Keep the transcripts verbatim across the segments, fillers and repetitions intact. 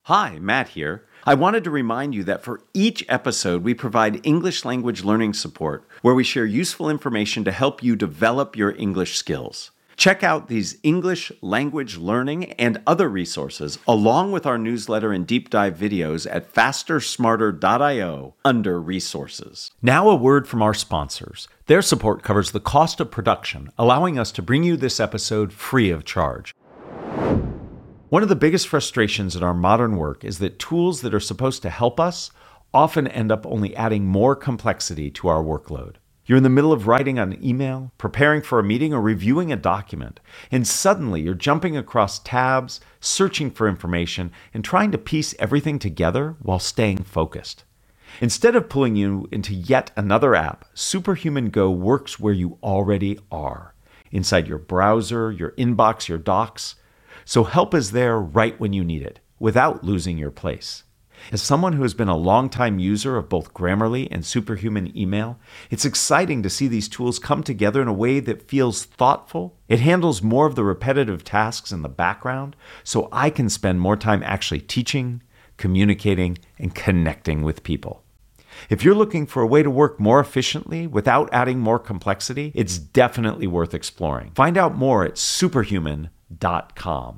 Hi, Matt here. I wanted to remind you that for each episode, we provide English language learning support where we share useful information to help you develop your English skills. Check out these English language learning and other resources along with our newsletter and deep dive videos at faster smarter dot io under resources. Now a word from our sponsors. Their support covers the cost of production, allowing us to bring you this episode free of charge. One of the biggest frustrations in our modern work is that tools that are supposed to help us often end up only adding more complexity to our workload. You're in the middle of writing an email, preparing for a meeting, or reviewing a document, and suddenly you're jumping across tabs, searching for information, and trying to piece everything together while staying focused. Instead of pulling you into yet another app, Superhuman Go works where you already are, inside your browser, your inbox, your docs. So help is there right when you need it, without losing your place. As someone who has been a longtime user of both Grammarly and Superhuman Email, it's exciting to see these tools come together in a way that feels thoughtful. It handles more of the repetitive tasks in the background, so I can spend more time actually teaching, communicating, and connecting with people. If you're looking for a way to work more efficiently without adding more complexity, it's definitely worth exploring. Find out more at superhuman dot com.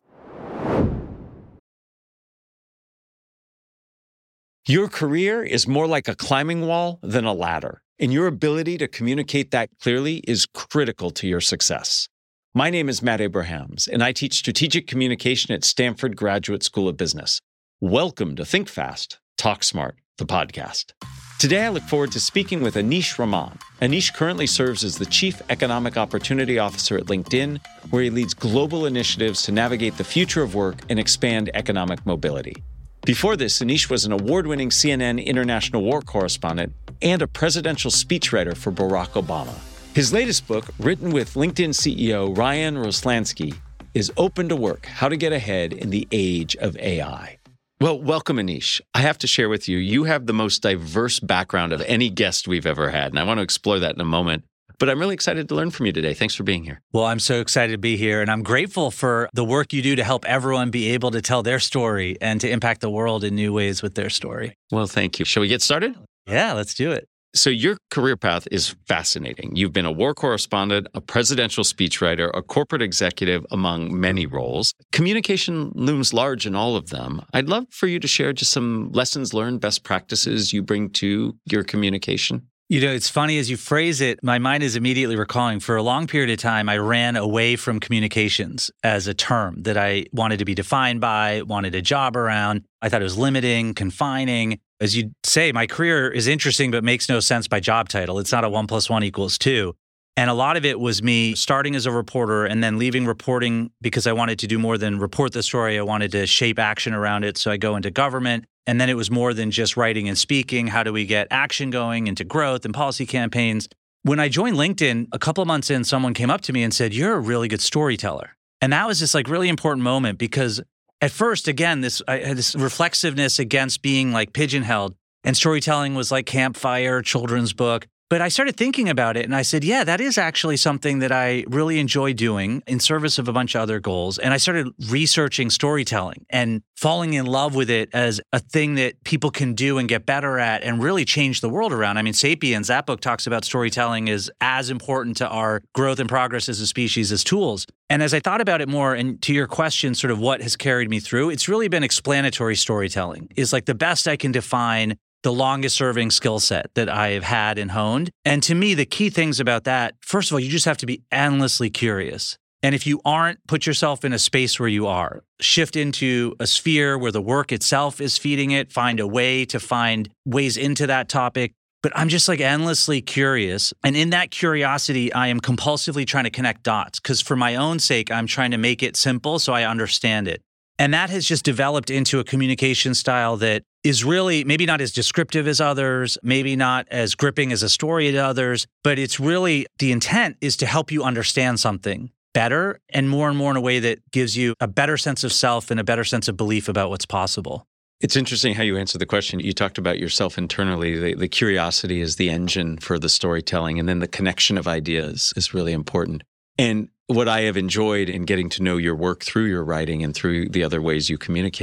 Your career is more like a climbing wall than a ladder, and your ability to communicate that clearly is critical to your success. My name is Matt Abrahams, and I teach strategic communication at Stanford Graduate School of Business. Welcome to Think Fast, Talk Smart, the podcast. Today, I look forward to speaking with Anish Raman. Anish currently serves as the Chief Economic Opportunity Officer at LinkedIn, where he leads global initiatives to navigate the future of work and expand economic mobility. Before this, Anish was an award-winning C N N international war correspondent and a presidential speechwriter for Barack Obama. His latest book, written with LinkedIn C E O Ryan Roslansky, is Open to Work: How to Get Ahead in the Age of A I. Well, welcome, Anish. I have to share with you, you have the most diverse background of any guest we've ever had, and I want to explore that in a moment. But I'm really excited to learn from you today. Thanks for being here. Well, I'm so excited to be here, and I'm grateful for the work you do to help everyone be able to tell their story and to impact the world in new ways with their story. Well, thank you. Shall we get started? Yeah, let's do it. So your career path is fascinating. You've been a war correspondent, a presidential speechwriter, a corporate executive, among many roles. Communication looms large in all of them. I'd love for you to share just some lessons learned, best practices you bring to your communication. You know, it's funny as you phrase it, my mind is immediately recalling for a long period of time, I ran away from communications as a term that I wanted to be defined by, wanted a job around. I thought it was limiting, confining. As you say, my career is interesting, but makes no sense by job title. It's not a one plus one equals two. And a lot of it was me starting as a reporter and then leaving reporting because I wanted to do more than report the story. I wanted to shape action around it. So I go into government. And then it was more than just writing and speaking. How do we get action going into growth and policy campaigns? When I joined LinkedIn, a couple of months in, someone came up to me and said, "You're a really good storyteller." And that was this like really important moment because at first, again, this I had this reflexiveness against being like pigeonholed, and storytelling was like campfire, children's book. But I started thinking about it and I said, yeah, that is actually something that I really enjoy doing in service of a bunch of other goals. And I started researching storytelling and falling in love with it as a thing that people can do and get better at and really change the world around. I mean, Sapiens, that book talks about storytelling is as important to our growth and progress as a species as tools. And as I thought about it more, and to your question, sort of what has carried me through, it's really been explanatory storytelling is like the best I can define the longest serving skill set that I have had and honed. And to me, the key things about that, first of all, you just have to be endlessly curious. And if you aren't, put yourself in a space where you are. Shift into a sphere where the work itself is feeding it. Find a way to find ways into that topic. But I'm just like endlessly curious. And in that curiosity, I am compulsively trying to connect dots because for my own sake, I'm trying to make it simple so I understand it. And that has just developed into a communication style that is really maybe not as descriptive as others, maybe not as gripping as a story as others, but it's really the intent is to help you understand something better and more and more in a way that gives you a better sense of self and a better sense of belief about what's possible. It's interesting how you answered the question. You talked about yourself internally. The, the curiosity is the engine for the storytelling, and then the connection of ideas is really important. And what I have enjoyed in getting to know your work through your writing and through the other ways you communicate,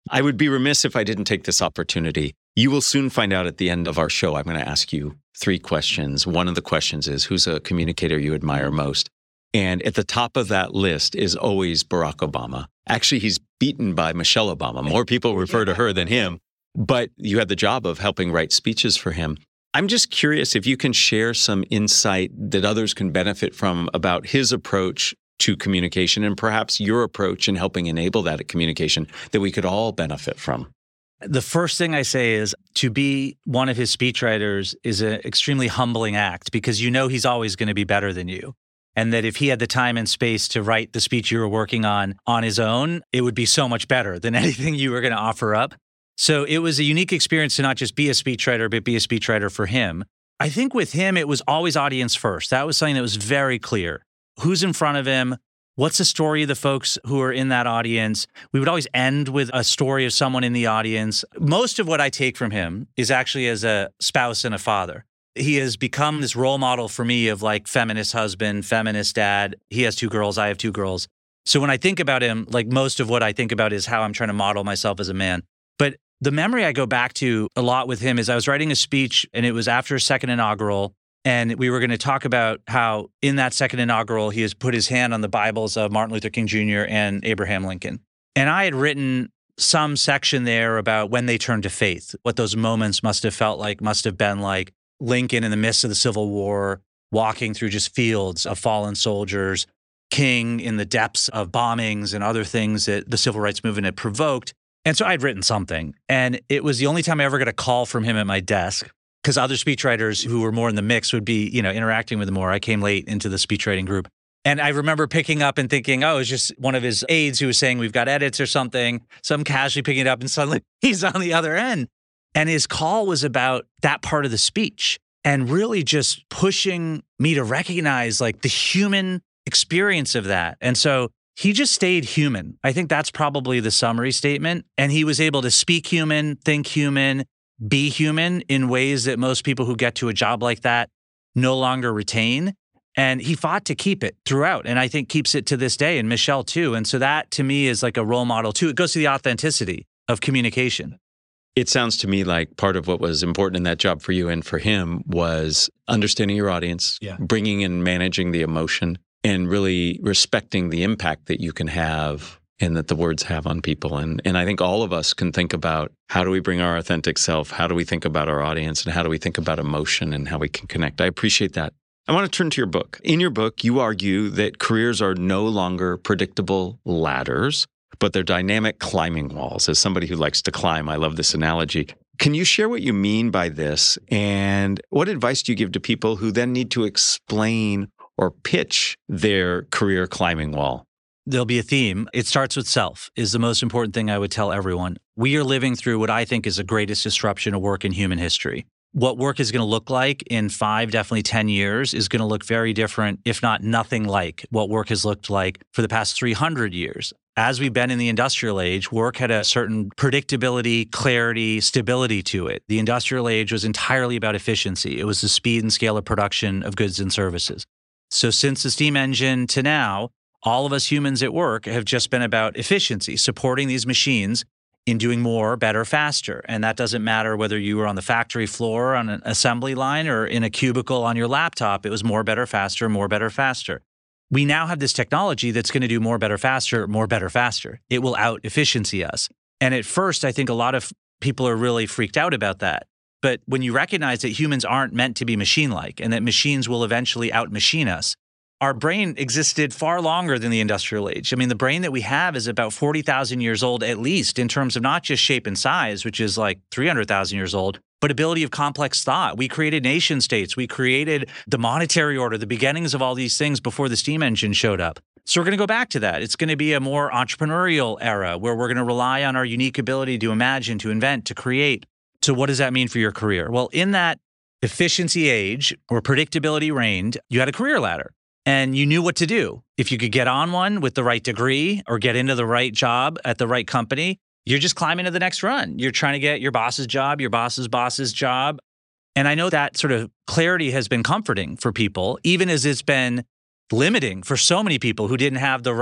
I would be remiss if I didn't take this opportunity. You will soon find out at the end of our show, I'm going to ask you three questions. One of the questions is, who's a communicator you admire most? And at the top of that list is always Barack Obama. Actually, he's beaten by Michelle Obama. More people refer to her than him, but you had the job of helping write speeches for him. I'm just curious if you can share some insight that others can benefit from about his approach to communication and perhaps your approach in helping enable that communication that we could all benefit from. The first thing I say is to be one of his speechwriters is an extremely humbling act because you know he's always going to be better than you. And that if he had the time and space to write the speech you were working on on his own, it would be so much better than anything you were going to offer up. So it was a unique experience to not just be a speechwriter, but be a speechwriter for him. I think with him, it was always audience first. That was something that was very clear. Who's in front of him? What's the story of the folks who are in that audience? We would always end with a story of someone in the audience. Most of what I take from him is actually as a spouse and a father. He has become this role model for me of like feminist husband, feminist dad. He has two girls, I have two girls. So when I think about him, like most of what I think about is how I'm trying to model myself as a man. But the memory I go back to a lot with him is I was writing a speech and it was after a second inaugural. And we were going to talk about how in that second inaugural, he has put his hand on the Bibles of Martin Luther King Junior and Abraham Lincoln. And I had written some section there about when they turned to faith, what those moments must have felt like, must have been like Lincoln in the midst of the Civil War, walking through just fields of fallen soldiers, King in the depths of bombings and other things that the civil rights movement had provoked. And so I'd written something. And it was the only time I ever got a call from him at my desk. Because other speechwriters who were more in the mix would be, you know, interacting with him more. I came late into the speechwriting group. And I remember picking up and thinking, oh, it's just one of his aides who was saying we've got edits or something. So I'm casually picking it up and suddenly he's on the other end. And his call was about that part of the speech and really just pushing me to recognize like the human experience of that. And so he just stayed human. I think that's probably the summary statement. And he was able to speak human, think human, be human in ways that most people who get to a job like that no longer retain. And he fought to keep it throughout. And I think keeps it to this day, and Michelle too. And so that to me is like a role model too. It goes to the authenticity of communication. It sounds to me like part of what was important in that job for you and for him was understanding your audience, yeah. bringing and managing the emotion, and really respecting the impact that you can have and that the words have on people. And and I think all of us can think about how do we bring our authentic self? How do we think about our audience? And how do we think about emotion and how we can connect? I appreciate that. I want to turn to your book. In your book, you argue that careers are no longer predictable ladders, but they're dynamic climbing walls. As somebody who likes to climb, I love this analogy. Can you share what you mean by this? And what advice do you give to people who then need to explain or pitch their career climbing wall? There'll be a theme. It starts with self is the most important thing I would tell everyone. We are living through what I think is the greatest disruption of work in human history. What work is going to look like in five, definitely ten years is going to look very different, if not nothing like what work has looked like for the past three hundred years. As we've been in the industrial age, work had a certain predictability, clarity, stability to it. The industrial age was entirely about efficiency. It was the speed and scale of production of goods and services. So since the steam engine to now, all of us humans at work have just been about efficiency, supporting these machines in doing more, better, faster. And that doesn't matter whether you were on the factory floor on an assembly line or in a cubicle on your laptop. It was more, better, faster, more, better, faster. We now have this technology that's going to do more, better, faster, more, better, faster. It will out efficiency us. And at first, I think a lot of people are really freaked out about that. But when you recognize that humans aren't meant to be machine-like and that machines will eventually out-machine us, our brain existed far longer than the industrial age. I mean, the brain that we have is about forty thousand years old, at least in terms of not just shape and size, which is like three hundred thousand years old, but ability of complex thought. We created nation states. We created the monetary order, the beginnings of all these things before the steam engine showed up. So we're going to go back to that. It's going to be a more entrepreneurial era where we're going to rely on our unique ability to imagine, to invent, to create. So what does that mean for your career? Well, in that efficiency age where predictability reigned, you had a career ladder. And you knew what to do. If you could get on one with the right degree or get into the right job at the right company, you're just climbing to the next run. You're trying to get your boss's job, your boss's boss's job. And I know that sort of clarity has been comforting for people, even as it's been limiting for so many people who didn't have the right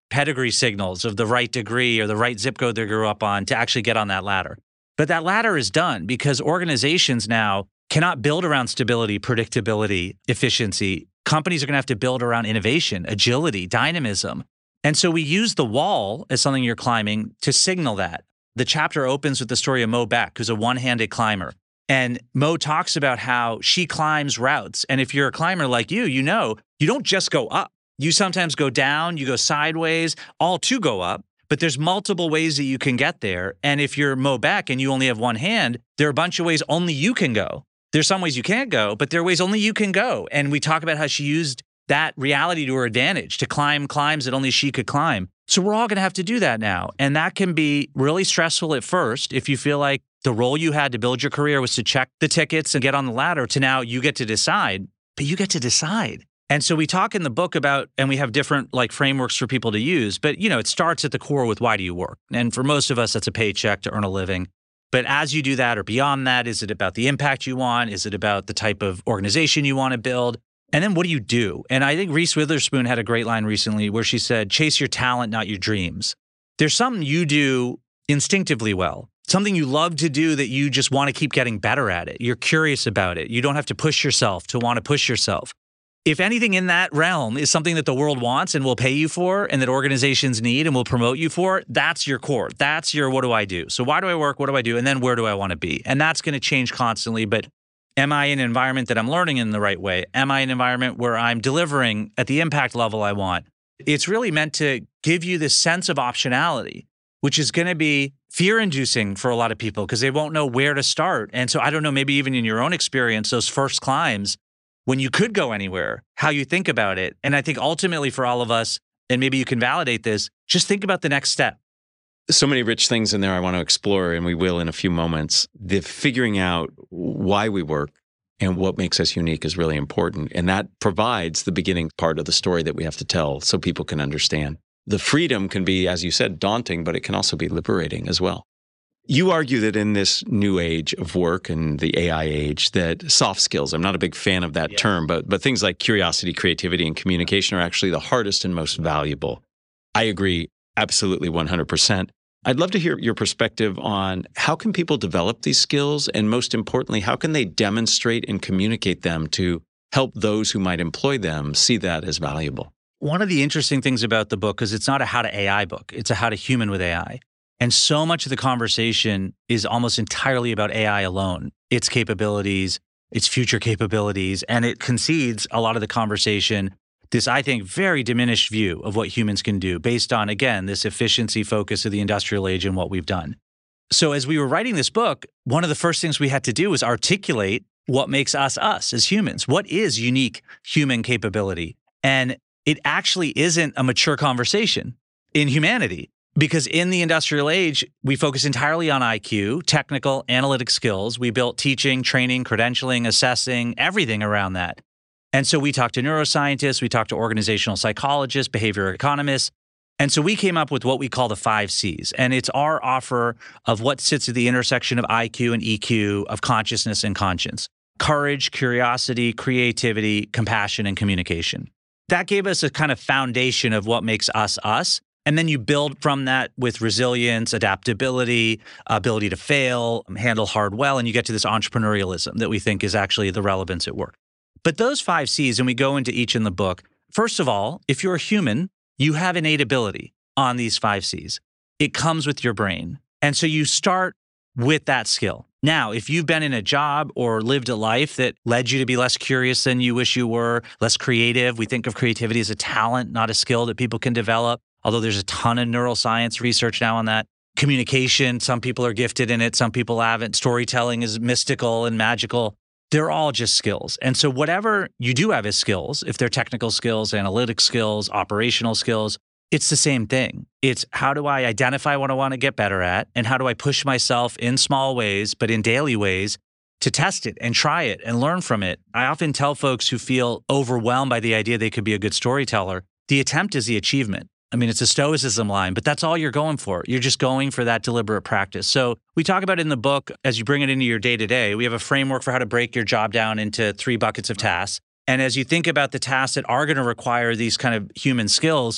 pedigree signals of the right degree or the right zip code they grew up on to actually get on that ladder. But that ladder is done because organizations now cannot build around stability, predictability, efficiency. Companies are going to have to build around innovation, agility, dynamism. And so we use the wall as something you're climbing to signal that. The chapter opens with the story of Mo Beck, who's a one-handed climber. And Mo talks about how she climbs routes. And if you're a climber like you, you know, you don't just go up. You sometimes go down, you go sideways, all to go up. But there's multiple ways that you can get there. And if you're Mo Beck and you only have one hand, there are a bunch of ways only you can go. There's some ways you can't go, but there are ways only you can go. And we talk about how she used that reality to her advantage to climb climbs that only she could climb. So we're all going to have to do that now. And that can be really stressful at first if you feel like the role you had to build your career was to check the tickets and get on the ladder to now you get to decide, but you get to decide. And so we talk in the book about, and we have different like frameworks for people to use, but you know, it starts at the core with why do you work? And for most of us, that's a paycheck to earn a living. But as you do that or beyond that, is it about the impact you want? Is it about the type of organization you want to build? And then what do you do? And I think Reese Witherspoon had a great line recently where she said, chase your talent, not your dreams. There's something you do instinctively well, something you love to do that you just want to keep getting better at it. You're curious about it. You don't have to push yourself to want to push yourself. If anything in that realm is something that the world wants and will pay you for and that organizations need and will promote you for, that's your core. That's your what do I do? So why do I work? What do I do? And then where do I want to be? And that's going to change constantly. But am I in an environment that I'm learning in the right way? Am I in an environment where I'm delivering at the impact level I want? It's really meant to give you this sense of optionality, which is going to be fear-inducing for a lot of people because they won't know where to start. And so I don't know, maybe even in your own experience, those first climbs, when you could go anywhere, how you think about it. And I think ultimately for all of us, and maybe you can validate this, just think about the next step. So many rich things in there I want to explore, and we will in a few moments. The figuring out why we work and what makes us unique is really important. And that provides the beginning part of the story that we have to tell so people can understand. The freedom can be, as you said, daunting, but it can also be liberating as well. You argue that in this new age of work and the A I age, that soft skills, I'm not a big fan of that yeah. term, but but things like curiosity, creativity, and communication are actually the hardest and most valuable. I agree absolutely one hundred percent. I'd love to hear your perspective on how can people develop these skills, and most importantly, how can they demonstrate and communicate them to help those who might employ them see that as valuable? One of the interesting things about the book is it's not a how to A I book. It's a how to human with A I. And so much of the conversation is almost entirely about A I alone, its capabilities, its future capabilities, and it concedes a lot of the conversation, this, I think, very diminished view of what humans can do based on, again, this efficiency focus of the industrial age and what we've done. So as we were writing this book, one of the first things we had to do was articulate what makes us us as humans. What is unique human capability? And it actually isn't a mature conversation in humanity. Because in the industrial age, we focus entirely on I Q, technical, analytic skills. We built teaching, training, credentialing, assessing, everything around that. And so we talked to neuroscientists, we talked to organizational psychologists, behavioral economists. And so we came up with what we call the five C's. And it's our offer of what sits at the intersection of I Q and E Q, of consciousness and conscience. Courage, curiosity, creativity, compassion, and communication. That gave us a kind of foundation of what makes us us. And then you build from that with resilience, adaptability, ability to fail, handle hard well, and you get to this entrepreneurialism that we think is actually the relevance at work. But those five C's, and we go into each in the book, first of all, if you're a human, you have innate ability on these five C's. It comes with your brain. And so you start with that skill. Now, if you've been in a job or lived a life that led you to be less curious than you wish you were, less creative, we think of creativity as a talent, not a skill that people can develop. Although there's a ton of neuroscience research now on that. Communication, some people are gifted in it, some people haven't. Storytelling is mystical and magical. They're all just skills. And so whatever you do have as skills, if they're technical skills, analytic skills, operational skills, it's the same thing. It's how do I identify what I want to get better at, and how do I push myself in small ways, but in daily ways, to test it and try it and learn from it. I often tell folks who feel overwhelmed by the idea they could be a good storyteller, the attempt is the achievement. I mean, it's a stoicism line, but that's all you're going for. You're just going for that deliberate practice. So we talk about it in the book as you bring it into your day-to-day. We have a framework for how to break your job down into three buckets of tasks. And as you think about the tasks that are going to require these kind of human skills,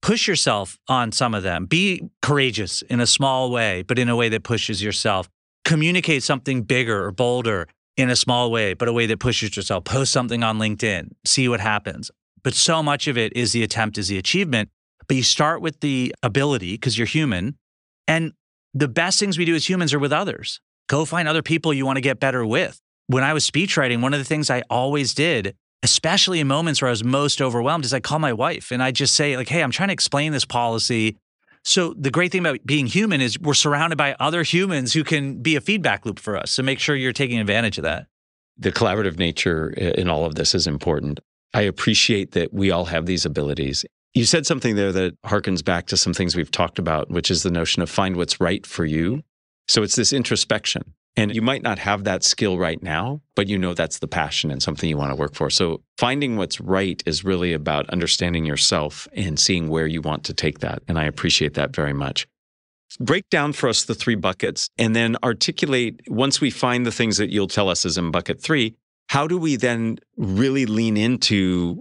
push yourself on some of them. Be courageous in a small way, but in a way that pushes yourself. Communicate something bigger or bolder in a small way, but a way that pushes yourself. Post something on LinkedIn, see what happens. But so much of it is the attempt, is the achievement. But you start with the ability because you're human. And the best things we do as humans are with others. Go find other people you want to get better with. When I was speech writing, one of the things I always did, especially in moments where I was most overwhelmed, is I call my wife and I just say like, hey, I'm trying to explain this policy. So the great thing about being human is we're surrounded by other humans who can be a feedback loop for us. So make sure you're taking advantage of that. The collaborative nature in all of this is important. I appreciate that we all have these abilities. You said something there that harkens back to some things we've talked about, which is the notion of find what's right for you. So it's this introspection. And you might not have that skill right now, but you know that's the passion and something you want to work for. So finding what's right is really about understanding yourself and seeing where you want to take that. And I appreciate that very much. Break down for us the three buckets and then articulate, once we find the things that you'll tell us is in bucket three, how do we then really lean into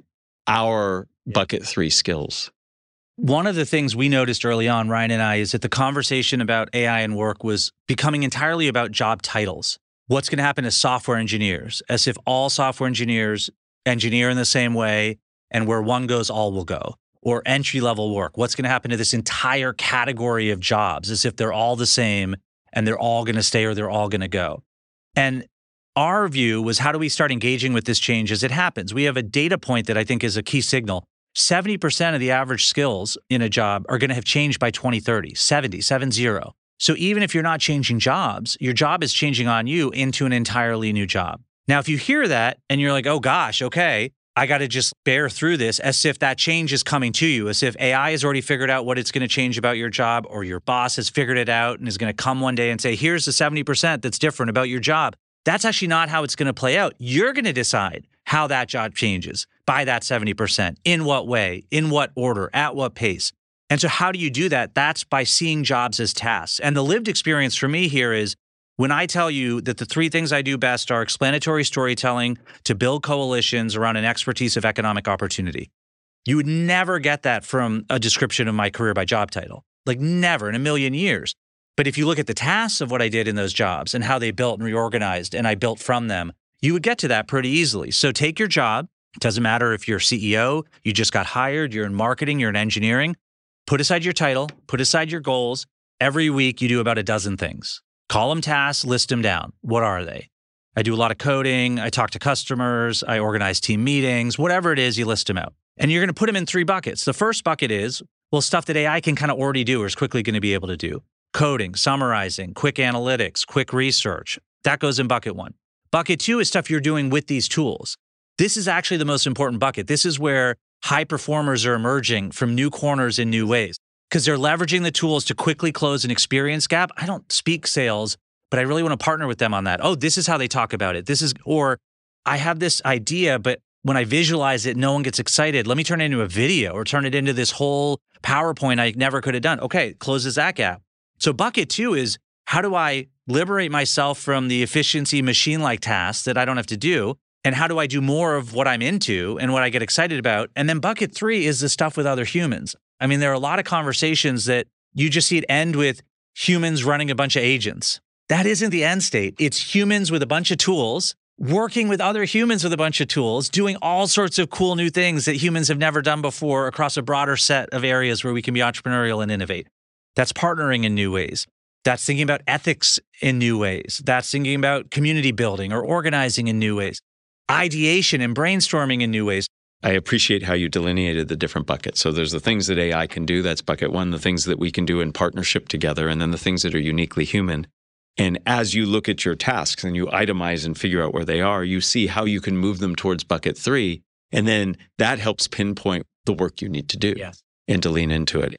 our bucket three skills? One of the things we noticed early on, Ryan and I, is that the conversation about A I and work was becoming entirely about job titles. What's going to happen to software engineers? As if all software engineers engineer in the same way, and where one goes, all will go. Or entry-level work. What's going to happen to this entire category of jobs? As if they're all the same, and they're all going to stay or they're all going to go. And our view was, how do we start engaging with this change as it happens? We have a data point that I think is a key signal. seventy percent of the average skills in a job are going to have changed by twenty thirty, seventy, seven zero. So even if you're not changing jobs, your job is changing on you into an entirely new job. Now, if you hear that and you're like, oh gosh, okay, I got to just bear through this as if that change is coming to you, as if A I has already figured out what it's going to change about your job, or your boss has figured it out and is going to come one day and say, here's the seventy percent that's different about your job. That's actually not how it's going to play out. You're going to decide how that job changes by that seventy percent, in what way, in what order, at what pace. And so how do you do that? That's by seeing jobs as tasks. And the lived experience for me here is when I tell you that the three things I do best are explanatory storytelling to build coalitions around an expertise of economic opportunity. You would never get that from a description of my career by job title, like never in a million years. But if you look at the tasks of what I did in those jobs and how they built and reorganized and I built from them, you would get to that pretty easily. So take your job. It doesn't matter if you're C E O, you just got hired, you're in marketing, you're in engineering. Put aside your title, put aside your goals. Every week you do about a dozen things. Call them tasks, list them down. What are they? I do a lot of coding. I talk to customers. I organize team meetings. Whatever it is, you list them out. And you're going to put them in three buckets. The first bucket is, well, stuff that A I can kind of already do or is quickly going to be able to do. Coding, summarizing, quick analytics, quick research. That goes in bucket one. Bucket two is stuff you're doing with these tools. This is actually the most important bucket. This is where high performers are emerging from new corners in new ways because they're leveraging the tools to quickly close an experience gap. I don't speak sales, but I really want to partner with them on that. Oh, this is how they talk about it. This is, or I have this idea, but when I visualize it, no one gets excited. Let me turn it into a video or turn it into this whole PowerPoint I never could have done. Okay, closes that gap. So bucket two is, how do I liberate myself from the efficiency machine-like tasks that I don't have to do? And how do I do more of what I'm into and what I get excited about? And then bucket three is the stuff with other humans. I mean, there are a lot of conversations that you just see it end with humans running a bunch of agents. That isn't the end state. It's humans with a bunch of tools, working with other humans with a bunch of tools, doing all sorts of cool new things that humans have never done before across a broader set of areas where we can be entrepreneurial and innovate. That's partnering in new ways. That's thinking about ethics in new ways. That's thinking about community building or organizing in new ways. Ideation and brainstorming in new ways. I appreciate how you delineated the different buckets. So there's the things that A I can do, that's bucket one, the things that we can do in partnership together, and then the things that are uniquely human. And as you look at your tasks and you itemize and figure out where they are, you see how you can move them towards bucket three. And then that helps pinpoint the work you need to do Yes. and to lean into it.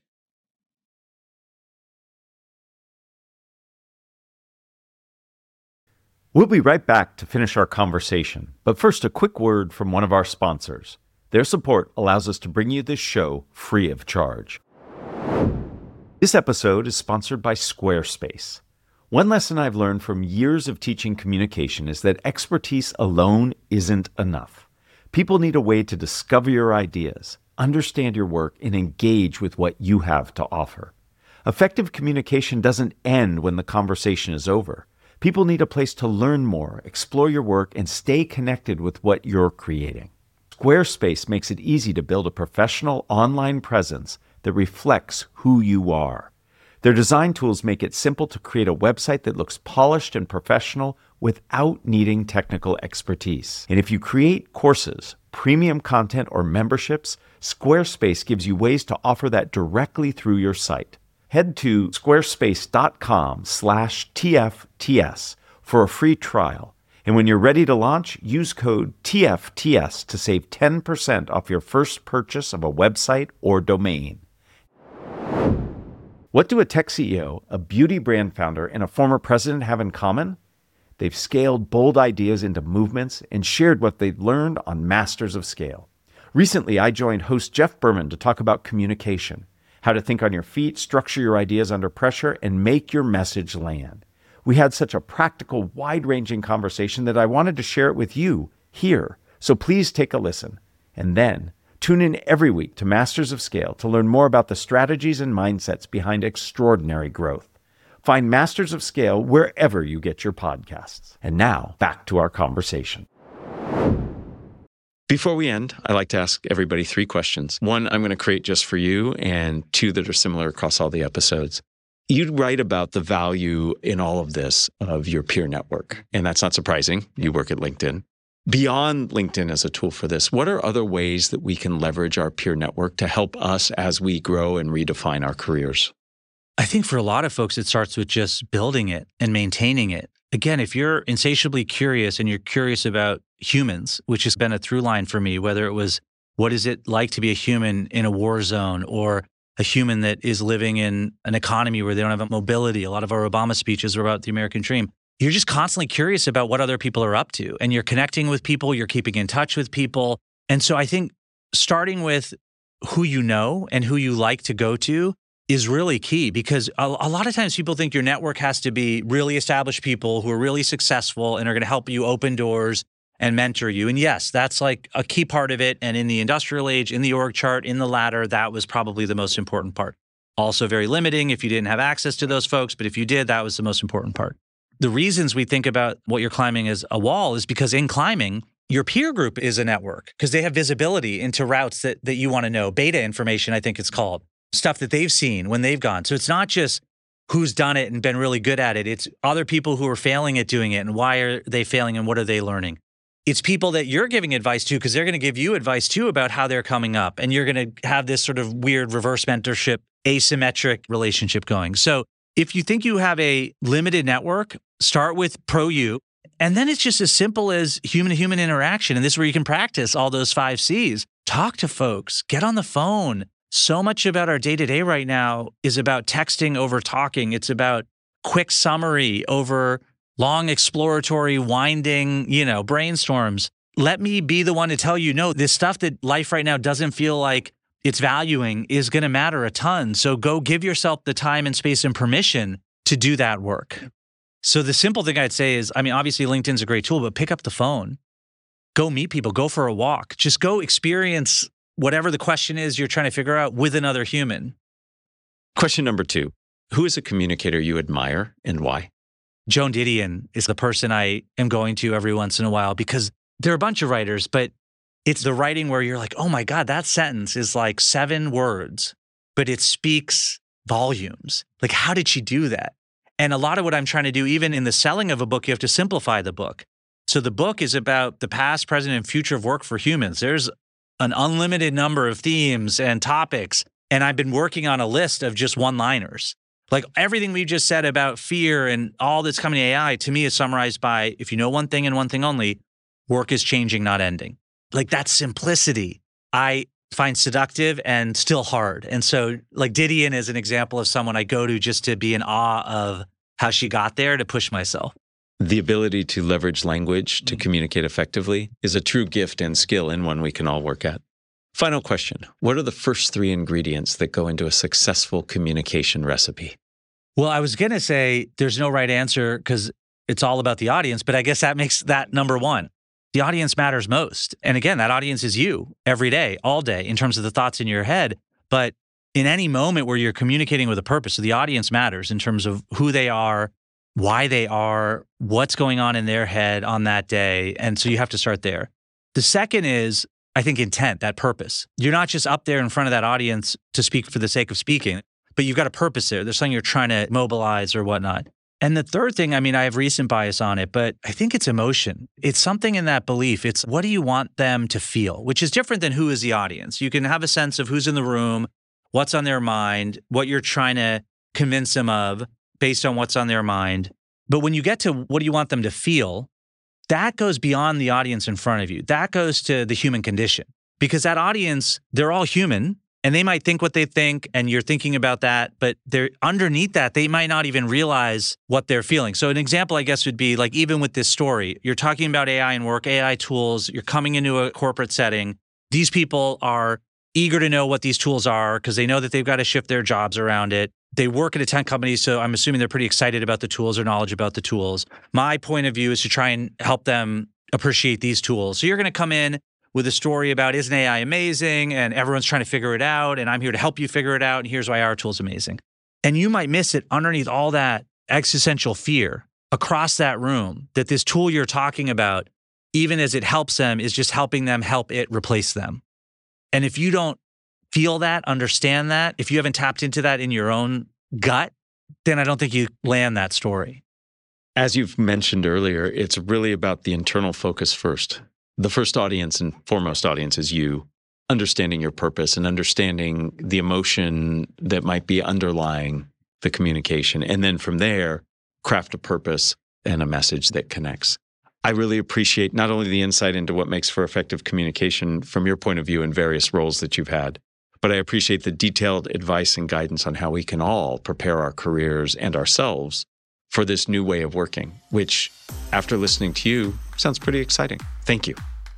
We'll be right back to finish our conversation, but first a quick word from one of our sponsors. Their support allows us to bring you this show free of charge. This episode is sponsored by Squarespace. One lesson I've learned from years of teaching communication is that expertise alone isn't enough. People need a way to discover your ideas, understand your work and engage with what you have to offer. Effective communication doesn't end when the conversation is over. People need a place to learn more, explore your work, and stay connected with what you're creating. Squarespace makes it easy to build a professional online presence that reflects who you are. Their design tools make it simple to create a website that looks polished and professional without needing technical expertise. And if you create courses, premium content, or memberships, Squarespace gives you ways to offer that directly through your site. Head to squarespace.com slash TFTS for a free trial. And when you're ready to launch, use code T F T S to save ten percent off your first purchase of a website or domain. What do a tech C E O, a beauty brand founder, and a former president have in common? They've scaled bold ideas into movements and shared what they've learned on Masters of Scale. Recently, I joined host Jeff Berman to talk about communication, how to think on your feet, structure your ideas under pressure, and make your message land. We had such a practical, wide-ranging conversation that I wanted to share it with you here. So please take a listen. And then tune in every week to Masters of Scale to learn more about the strategies and mindsets behind extraordinary growth. Find Masters of Scale wherever you get your podcasts. And now, back to our conversation. Before we end, I like to ask everybody three questions. One, I'm going to create just for you, and two that are similar across all the episodes. You write about the value in all of this of your peer network, and that's not surprising. You work at LinkedIn. Beyond LinkedIn as a tool for this, what are other ways that we can leverage our peer network to help us as we grow and redefine our careers? I think for a lot of folks, it starts with just building it and maintaining it. Again, if you're insatiably curious and you're curious about humans, which has been a through line for me, whether it was what is it like to be a human in a war zone or a human that is living in an economy where they don't have mobility. A lot of our Obama speeches are about the American dream. You're just constantly curious about what other people are up to, and you're connecting with people, you're keeping in touch with people. And so I think starting with who you know and who you like to go to is really key, because a, a lot of times people think your network has to be really established people who are really successful and are going to help you open doors and mentor you. And yes, that's like a key part of it. And in the industrial age, in the org chart, in the ladder, that was probably the most important part. Also very limiting if you didn't have access to those folks, but if you did, that was the most important part. The reasons we think about what you're climbing as a wall is because in climbing, your peer group is a network because they have visibility into routes that, that you want to know. Beta information, I think it's called. Stuff that they've seen when they've gone. So it's not just who's done it and been really good at it. It's other people who are failing at doing it and why are they failing and what are they learning. It's people that you're giving advice to because they're going to give you advice too about how they're coming up. And you're going to have this sort of weird reverse mentorship, asymmetric relationship going. So if you think you have a limited network, start with pro you. And then it's just as simple as human-to-human interaction. And this is where you can practice all those five C's. Talk to folks, get on the phone. So much about our day-to-day right now is about texting over talking. It's about quick summary over long exploratory, winding, you know, brainstorms. Let me be the one to tell you, no, this stuff that life right now doesn't feel like it's valuing is going to matter a ton. So go give yourself the time and space and permission to do that work. So the simple thing I'd say is, I mean, obviously LinkedIn's a great tool, but pick up the phone, go meet people, go for a walk, just go experience whatever the question is you're trying to figure out with another human. Question number two, who is a communicator you admire and why? Joan Didion is the person I am going to every once in a while because there are a bunch of writers, but it's the writing where you're like, oh my God, that sentence is like seven words, but it speaks volumes. Like, how did she do that? And a lot of what I'm trying to do, even in the selling of a book, you have to simplify the book. So the book is about the past, present, and future of work for humans. There's an unlimited number of themes and topics. And I've been working on a list of just one-liners. Like everything we've just said about fear and all that's coming to A I, to me is summarized by, if you know one thing and one thing only, work is changing, not ending. Like that simplicity, I find seductive and still hard. And so like Didion is an example of someone I go to just to be in awe of how she got there to push myself. The ability to leverage language to communicate effectively is a true gift and skill and one we can all work at. Final question. What are the first three ingredients that go into a successful communication recipe? Well, I was going to say there's no right answer because it's all about the audience, but I guess that makes that number one. the audience matters most. And again, that audience is you every day, all day, in terms of the thoughts in your head. But in any moment where you're communicating with a purpose, so the audience matters in terms of who they are, why they are, what's going on in their head on that day. And so you have to start there. The second is, I think, intent, that purpose. You're not just up there in front of that audience to speak for the sake of speaking, but you've got a purpose there. There's something you're trying to mobilize or whatnot. And the third thing, I mean, I have recent bias on it, but I think it's emotion. It's something in that belief. It's what do you want them to feel, which is different than who is the audience. You can have a sense of who's in the room, what's on their mind, what you're trying to convince them of based on what's on their mind. But when you get to what do you want them to feel, that goes beyond the audience in front of you. That goes to the human condition, because that audience, they're all human. And they might think what they think, and you're thinking about that, but they're underneath that, they might not even realize what they're feeling. So an example, I guess, would be like, even with this story, you're talking about A I and work, A I tools, you're coming into a corporate setting. These people are eager to know what these tools are because they know that they've got to shift their jobs around it. They work at a tech company, so I'm assuming they're pretty excited about the tools or knowledge about the tools. My point of view is to try and help them appreciate these tools. So you're going to come in with a story about, isn't A I amazing? And everyone's trying to figure it out. And I'm here to help you figure it out. And here's why our tool's amazing. And you might miss it underneath all that existential fear across that room, that this tool you're talking about, even as it helps them, is just helping them help it replace them. And if you don't feel that, understand that, if you haven't tapped into that in your own gut, then I don't think you land that story. As you've mentioned earlier, it's really about the internal focus first. The first audience and foremost audience is you, understanding your purpose and understanding the emotion that might be underlying the communication. And then from there, craft a purpose and a message that connects. I really appreciate not only the insight into what makes for effective communication from your point of view in various roles that you've had, but I appreciate the detailed advice and guidance on how we can all prepare our careers and ourselves for this new way of working, which, after listening to you, sounds pretty exciting. Thank you.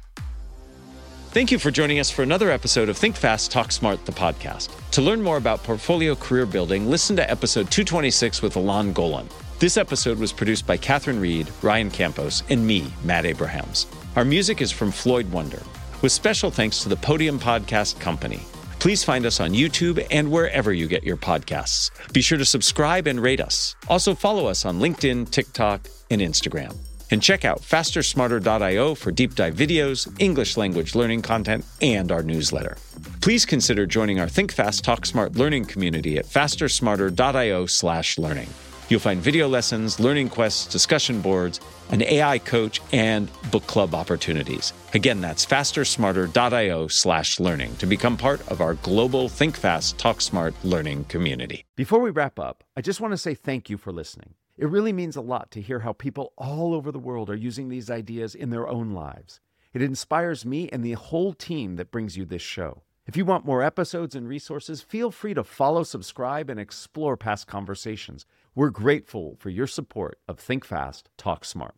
Thank you for joining us for another episode of Think Fast, Talk Smart, the podcast. To learn more about portfolio career building, listen to episode two twenty-six with Alon Golan. This episode was produced by Catherine Reed, Ryan Campos, and me, Matt Abrahams. Our music is from Floyd Wonder, with special thanks to the Podium Podcast Company. Please find us on YouTube and wherever you get your podcasts. Be sure to subscribe and rate us. Also follow us on LinkedIn, TikTok, and Instagram. And check out faster smarter dot io for deep dive videos, English language learning content, and our newsletter. Please consider joining our Think Fast, Talk Smart learning community at faster smarter dot io slash learning. You'll find video lessons, learning quests, discussion boards, an A I coach, and book club opportunities. Again, that's faster smarter dot io slash learning to become part of our global Think Fast, Talk Smart learning community. Before we wrap up, I just want to say thank you for listening. It really means a lot to hear how people all over the world are using these ideas in their own lives. It inspires me and the whole team that brings you this show. If you want more episodes and resources, feel free to follow, subscribe, and explore past conversations. We're grateful for your support of Think Fast, Talk Smart.